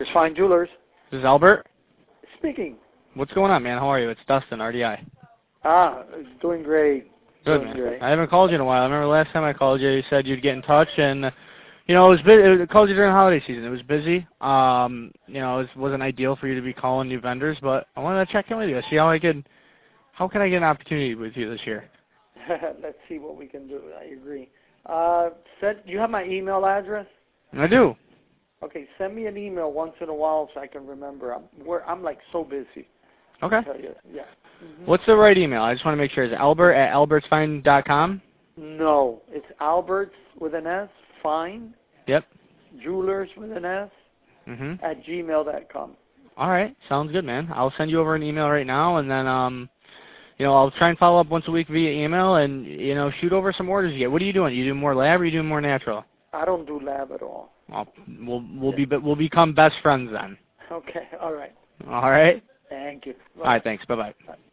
Albert's Fine Jewelers. This is Albert. Speaking. What's going on, man? How are you? It's Dustin, RDI. Doing great. Good, doing man. Great. I haven't called you in a while. I remember last time I called you, you said you'd get in touch, and you know, I called you during the holiday season. It was busy. You know, it wasn't ideal for you to be calling new vendors, but I wanted to check in with you, see how can I get an opportunity with you this year? Let's see what we can do. I agree. You have my email address? I do. Okay, send me an email once in a while so I can remember. I'm like so busy. Okay. I'll tell you. Yeah. Mm-hmm. What's the right email? I just want to make sure. Is it albert@albertsfine.com? No, it's Alberts with an S, Fine. Yep. Jewelers with an S. At gmail.com. All right. Sounds good, man. I'll send you over an email right now, and then you know, I'll try and follow up once a week via email, and you know, shoot over some orders you get. What are you doing? You do more lab, or you do more natural? I don't do lab at all. Well, we'll become best friends then. Okay. All right. All right. Thank you. Bye. All right. Thanks. Bye-bye. Bye.